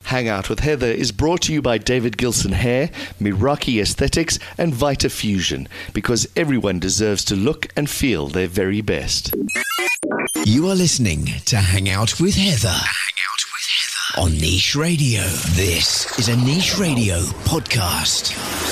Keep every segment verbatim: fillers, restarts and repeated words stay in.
Hang Out with Heather is brought to you by David Gilson Hair, Meraki Aesthetics, and Vita Fusion, because everyone deserves to look and feel their very best. You are listening to Hang Out with Heather. Hang Out with Heather on Niche Radio. This is a Niche Radio podcast.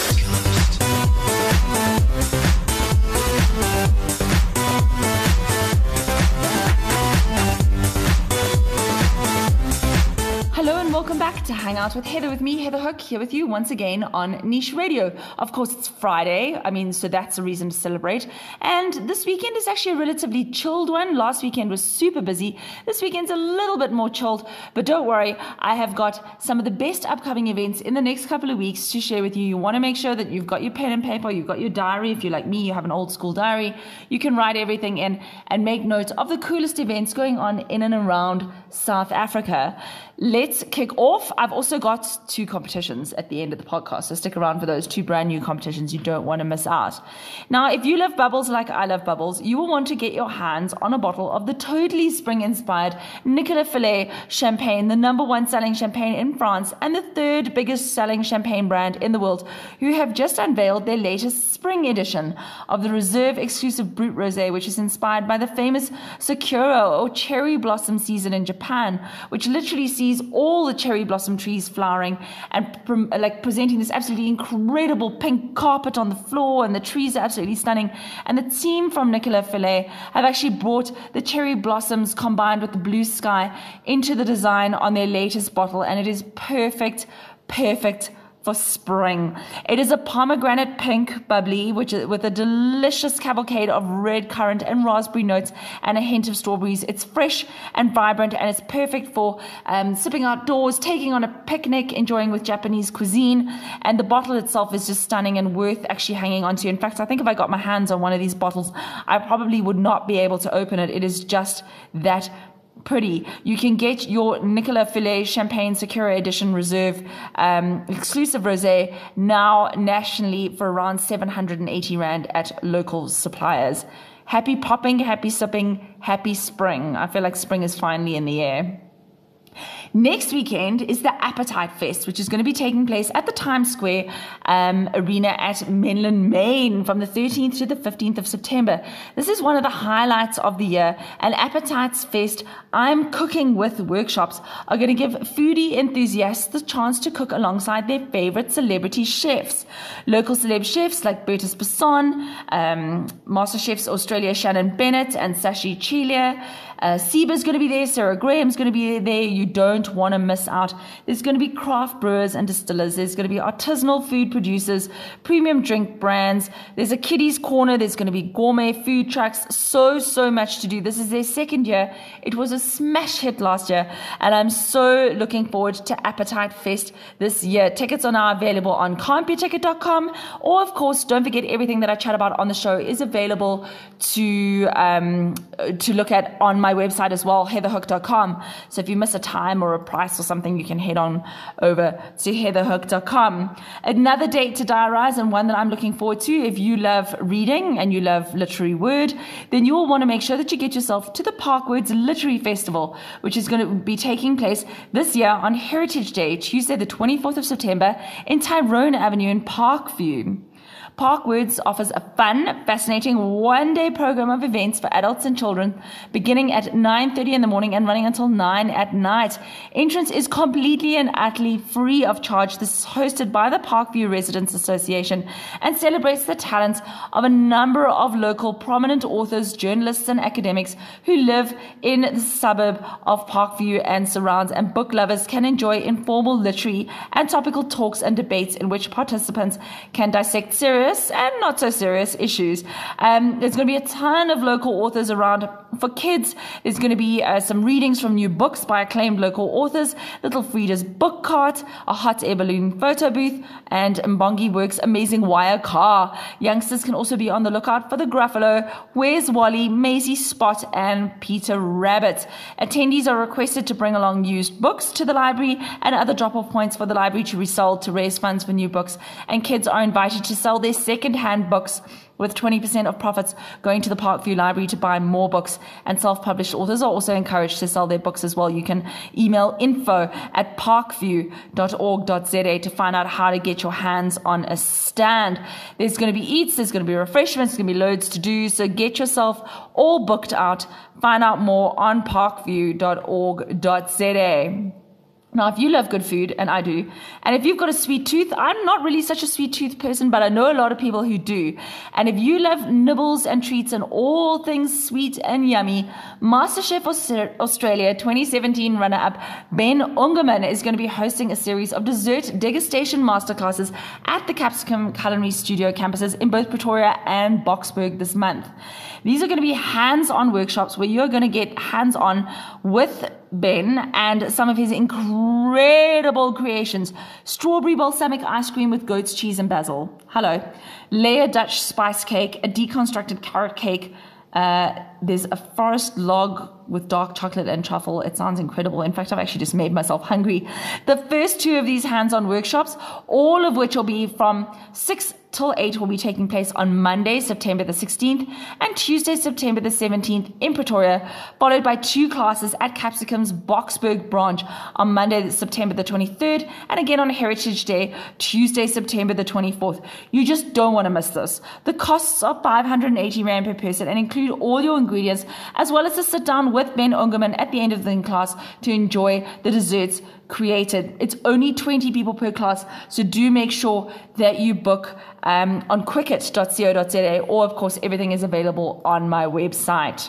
Hello and welcome back to Hang Out with Heather, with me, Heather Hook, here with you once again on Niche Radio. Of course, it's Friday. I mean, so that's a reason to celebrate. And this weekend is actually a relatively chilled one. Last weekend was super busy. This weekend's a little bit more chilled. But don't worry, I have got some of the best upcoming events in the next couple of weeks to share with you. You want to make sure that you've got your pen and paper, you've got your diary. If you're like me, you have an old school diary. You can write everything in and make notes of the coolest events going on in and around South Africa. Let's kick off. I've also got two competitions at the end of the podcast, so stick around for those two brand new competitions. You don't want to miss out. Now, if you love bubbles like I love bubbles, you will want to get your hands on a bottle of the totally spring-inspired Nicolas Feuillet champagne, the number one selling champagne in France and the third biggest selling champagne brand in the world, who have just unveiled their latest spring edition of the Reserve exclusive Brut Rosé, which is inspired by the famous Sakura or cherry blossom season in Japan, which literally sees all the cherry blossom trees flowering and pre- like presenting this absolutely incredible pink carpet on the floor, and the trees are absolutely stunning. And the team from Nicolas Feuillet have actually brought the cherry blossoms combined with the blue sky into the design on their latest bottle, and it is perfect, perfect for spring. It is a pomegranate pink bubbly, which is with a delicious cavalcade of red currant and raspberry notes and a hint of strawberries. It's fresh and vibrant, and it's perfect for um, sipping outdoors, taking on a picnic, enjoying with Japanese cuisine. And the bottle itself is just stunning and worth actually hanging on to. In fact, I think if I got my hands on one of these bottles, I probably would not be able to open it. It is just that pretty. You can get your Nicolas Feuillet Champagne Sakura Edition Reserve um, exclusive rosé now nationally for around seven hundred eighty rand at local suppliers. Happy popping, happy sipping, happy spring. I feel like spring is finally in the air. Next weekend is the Appetite Fest, which is going to be taking place at the Times Square um, Arena at Menlyn, Maine from the thirteenth to the fifteenth of September. This is one of the highlights of the year. And Appetites Fest, I'm Cooking With workshops are going to give foodie enthusiasts the chance to cook alongside their favorite celebrity chefs. Local celeb chefs like Bertus Besson, um, Master Chefs Australia Shannon Bennett and Sashi Chilia. Uh, Seba's going to be there. Sarah Graham's going to be there. You don't want to miss out. There's going to be craft brewers and distillers. There's going to be artisanal food producers, premium drink brands. There's a kiddies corner. There's going to be gourmet food trucks. So, so much to do. This is their second year. It was a smash hit last year, and I'm so looking forward to Appetite Fest this year. Tickets are now available on can't be ticket dot com, or of course, don't forget everything that I chat about on the show is available to um, to look at on my website as well, heather hook dot com. So if you miss a time or a price or something, you can head on over to heather hook dot com. Another date to diarize, and one that I'm looking forward to. If you love reading and you love literary word, then you will want to make sure that you get yourself to the Parkwords Literary Festival, which is going to be taking place this year on Heritage Day, Tuesday the twenty-fourth of September in Tyrone Avenue in Parkview. Parkwords offers a fun, fascinating one-day program of events for adults and children beginning at nine thirty in the morning and running until nine at night. Entrance is completely and utterly free of charge. This is hosted by the Parkview Residents Association and celebrates the talents of a number of local prominent authors, journalists and academics who live in the suburb of Parkview and surrounds, and book lovers can enjoy informal literary and topical talks and debates in which participants can dissect serious and not so serious issues. Um, there's going to be a ton of local authors around. For kids, there's going to be uh, some readings from new books by acclaimed local authors, Little Frida's book cart, a hot air balloon photo booth, and Mbongi Works' amazing wire car. Youngsters can also be on the lookout for the Gruffalo, Where's Wally, Maisie Spot, and Peter Rabbit. Attendees are requested to bring along used books to the library and other drop-off points for the library to be sold to raise funds for new books, and kids are invited to sell their second-hand books, with twenty percent of profits going to the Parkview Library to buy more books. And self-published authors are also encouraged to sell their books as well. You can email info at parkview dot org dot z a to find out how to get your hands on a stand. There's going to be eats, there's going to be refreshments, there's going to be loads to do. So get yourself all booked out. Find out more on parkview dot org dot z a. Now, if you love good food, and I do, and if you've got a sweet tooth, I'm not really such a sweet tooth person, but I know a lot of people who do. And if you love nibbles and treats and all things sweet and yummy, MasterChef Australia twenty seventeen runner-up Ben Ungerman is going to be hosting a series of dessert degustation masterclasses at the Capsicum Culinary Studio campuses in both Pretoria and Boksburg this month. These are going to be hands-on workshops where you're going to get hands-on with Ben and some of his incredible creations. Strawberry balsamic ice cream with goat's cheese and basil. Hello. Layer Dutch spice cake, a deconstructed carrot cake. Uh, there's a forest log with dark chocolate and truffle. It sounds incredible. In fact, I've actually just made myself hungry. The first two of these hands-on workshops, all of which will be from six till eight, will be taking place on Monday, September the sixteenth, and Tuesday, September the seventeenth in Pretoria, followed by two classes at Capsicum's Boksburg branch on Monday, September the twenty-third, and again on Heritage Day, Tuesday, September the twenty-fourth. You just don't want to miss this. The costs are five hundred eighty rand per person and include all your ingredients, as well as a sit-down with Ben Ungerman at the end of the class to enjoy the desserts created. It's only twenty people per class, so do make sure that you book um, on quicket dot co dot z a, or of course everything is available on my website.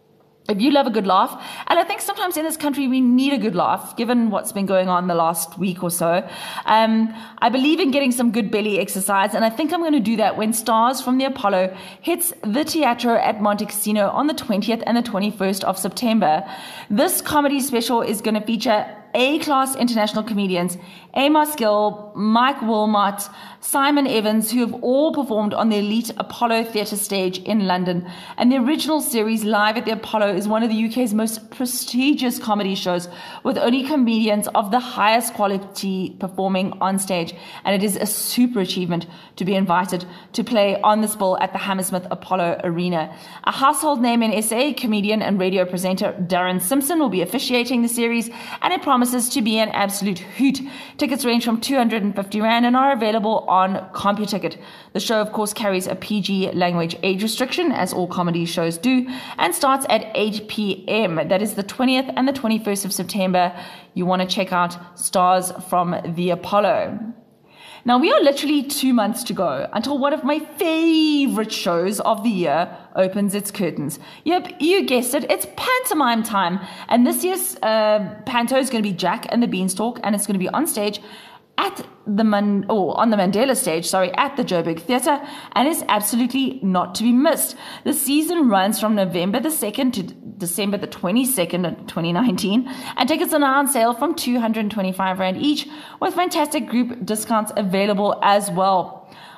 If you love a good laugh, and I think sometimes in this country we need a good laugh, given what's been going on the last week or so, um, I believe in getting some good belly exercise, and I think I'm going to do that when Stars from the Apollo hits the Teatro at Monte Cassino on the twentieth and the twenty-first of September. This comedy special is going to feature A-class international comedians Amos Gill, Mike Wilmot, Simon Evans, who have all performed on the elite Apollo Theatre stage in London. And the original series, Live at the Apollo, is one of the U K's most prestigious comedy shows, with only comedians of the highest quality performing on stage. And it is a super achievement to be invited to play on this bill at the Hammersmith Apollo Arena. A household name in S A, comedian and radio presenter Darren Simpson will be officiating the series, and it promises to be an absolute hoot. Tickets range from two hundred fifty rand and are available on CompuTicket. The show, of course, carries a P G language age restriction, as all comedy shows do, and starts at eight p.m. That is the twentieth and the twenty-first of September. You want to check out Stars from the Apollo. Now, we are literally two months to go until one of my favorite shows of the year opens its curtains. Yep, you guessed it, it's pantomime time. And this year's uh, panto is going to be Jack and the Beanstalk, and it's going to be on stage at the Man- oh, on the Mandela stage, sorry, at the Joburg Theatre, and is absolutely not to be missed. The season runs from November the second to December the twenty-second, twenty nineteen, and tickets are now on sale from two hundred twenty-five rand each, with fantastic group discounts available as well.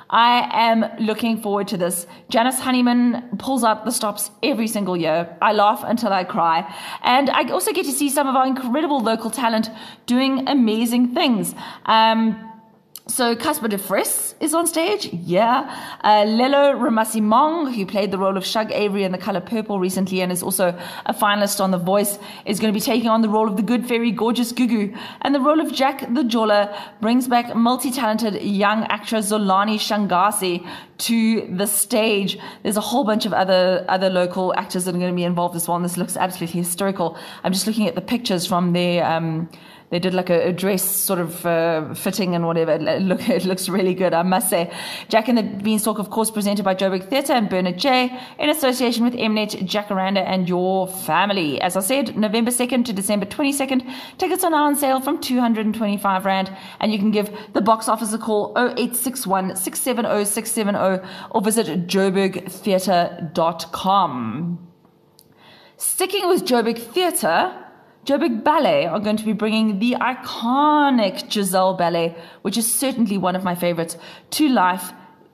I am looking forward to this. Janice Honeyman pulls out the stops every single year. I laugh until I cry. And I also get to see some of our incredible local talent doing amazing things. Um, So Casper de Vries is on stage, yeah. Uh, Lelo Ramasimong, who played the role of Shug Avery in The Colour Purple recently and is also a finalist on The Voice, is going to be taking on the role of the good fairy Gorgeous Gugu. And the role of Jack the Jola brings back multi-talented young actress Zolani Shangasi to the stage. There's a whole bunch of other other local actors that are going to be involved as well, and this looks absolutely hysterical. I'm just looking at the pictures from their... Um, They did like a, a dress sort of uh, fitting and whatever. It, look, it looks really good, I must say. Jack and the Beanstalk, of course, presented by Joburg Theatre and Bernard J. in association with Mnet, Jacaranda and Your Family. As I said, November second to December twenty-second. Tickets are now on sale from two hundred twenty-five rand. And you can give the box office a call oh eight six one, six seven oh, six seven oh or visit joburg theatre dot com. Sticking with Joburg Theatre, Joburg Ballet are going to be bringing the iconic Giselle Ballet, which is certainly one of my favorites, to life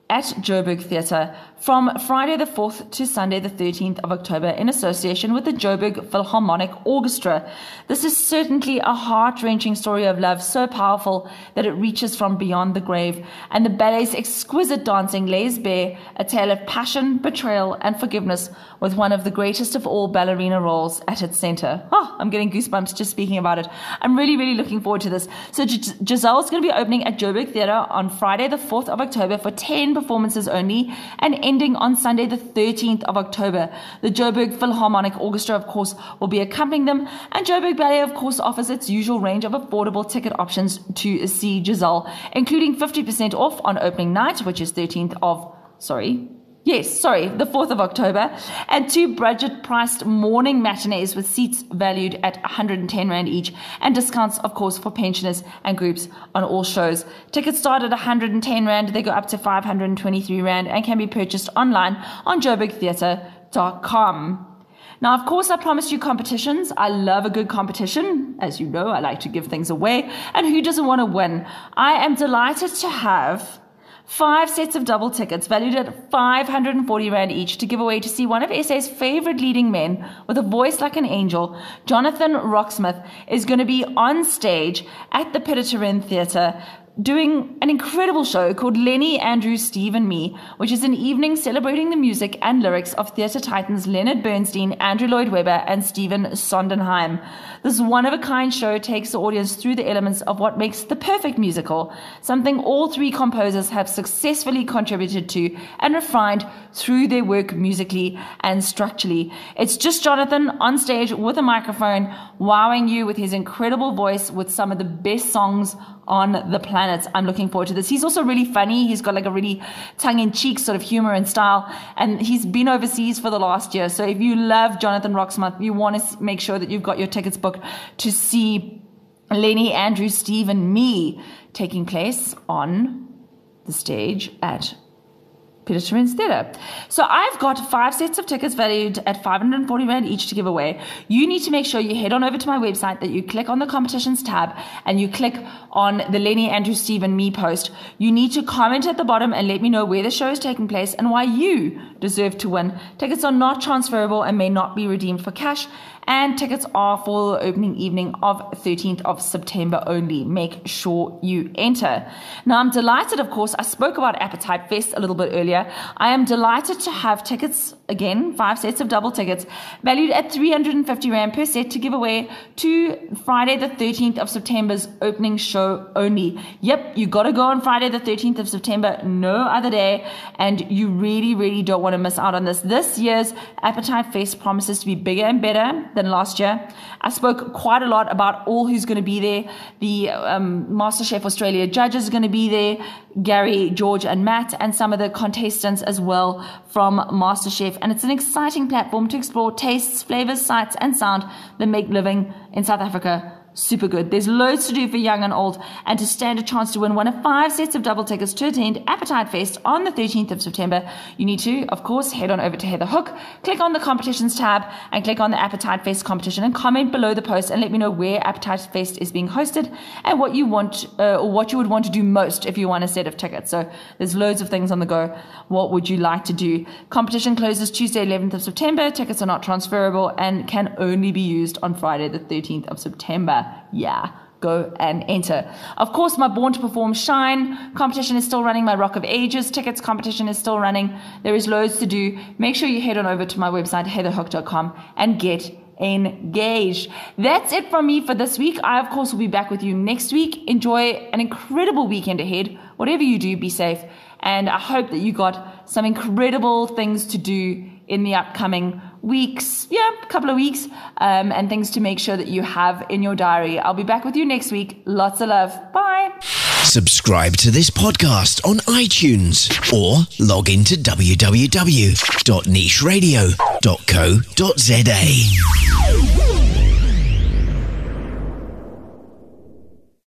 at Joburg Theatre from Friday the fourth to Sunday the thirteenth of October in association with the Joburg Philharmonic Orchestra. This is certainly a heart-wrenching story of love, so powerful that it reaches from beyond the grave, and the ballet's exquisite dancing lays bare a tale of passion, betrayal, and forgiveness with one of the greatest of all ballerina roles at its center. Oh, I'm getting goosebumps just speaking about it. I'm really, really looking forward to this. So G- Giselle's going to be opening at Joburg Theatre on Friday the fourth of October for ten performances only, and ending on Sunday the thirteenth of October. The Joburg Philharmonic Orchestra, of course, will be accompanying them, and Joburg Ballet, of course, offers its usual range of affordable ticket options to see Giselle, including fifty percent off on opening night, which is thirteenth of, sorry, Yes, sorry, the fourth of October, and two budget-priced morning matinees with seats valued at one hundred ten rand each, and discounts, of course, for pensioners and groups on all shows. Tickets start at one hundred ten rand, they go up to five hundred twenty-three rand, and can be purchased online on joburg theatre dot com. Now, of course, I promised you competitions. I love a good competition. As you know, I like to give things away, and who doesn't want to win? I am delighted to have five sets of double tickets valued at five hundred forty rand each to give away to see one of S A's favorite leading men with a voice like an angel. Jonathan Rocksmith is going to be on stage at the Pietermaritzburg Theatre doing an incredible show called Lenny, Andrew, Steve and Me, which is an evening celebrating the music and lyrics of theatre titans Leonard Bernstein, Andrew Lloyd Webber and Stephen Sondheim. This one-of-a-kind show takes the audience through the elements of what makes the perfect musical, something all three composers have successfully contributed to and refined through their work musically and structurally. It's just Jonathan on stage with a microphone, wowing you with his incredible voice with some of the best songs on the planet. I'm looking forward to this. He's also really funny. He's got like a really tongue-in-cheek sort of humor and style, and he's been overseas for the last year. So if you love Jonathan Rocksmith, you want to make sure that you've got your tickets booked to see Lenny, Andrew, Steve and Me taking place on the stage at Pietermaritzburg Theatre. So I've got five sets of tickets valued at five hundred forty rand each to give away. You need to make sure you head on over to my website, that you click on the competitions tab and you click on the Lenny, Andrew, Steve and Me post. You need to comment at the bottom and let me know where the show is taking place and why you deserve to win. Tickets are not transferable and may not be redeemed for cash, and tickets are for the opening evening of thirteenth of September only. Make sure you enter. Now, I'm delighted, of course, I spoke about Appetite Fest a little bit earlier. I am delighted to have tickets, again, five sets of double tickets, valued at three hundred fifty rand per set to give away to Friday the thirteenth of September's opening show only. Yep, you got to go on Friday the thirteenth of September, no other day, and you really, really don't want to miss out on this. This year's Appetite Fest promises to be bigger and better than last year. I spoke quite a lot about all who's going to be there. The um, MasterChef Australia judges are going to be there, Gary, George and Matt, and some of the contestants as well from MasterChef. And it's an exciting platform to explore tastes, flavors, sights and sound that make living in South Africa super good. There's loads to do for young and old, and to stand a chance to win one of five sets of double tickets to attend Appetite Fest on the thirteenth of September, you need to, of course, head on over to Heather Hook, click on the competitions tab and click on the Appetite Fest competition and comment below the post and let me know where Appetite Fest is being hosted and what you want uh, or what you would want to do most if you want a set of tickets. So there's loads of things on the go. What would you like to do? Competition closes Tuesday eleventh of September. Tickets are not transferable and can only be used on Friday the thirteenth of September. Yeah, go and enter. Of course, my Born to Perform Shine competition is still running. My Rock of Ages tickets competition is still running. There is loads to do. Make sure you head on over to my website, heather hook dot com, and get engaged. That's it from me for this week. I, of course, will be back with you next week. Enjoy an incredible weekend ahead. Whatever you do, be safe. And I hope that you got some incredible things to do in the upcoming weeks, yeah, a couple of weeks, um, and things to make sure that you have in your diary. I'll be back with you next week. Lots of love. Bye. Subscribe to this podcast on iTunes or log into w w w dot niche radio dot co dot z a.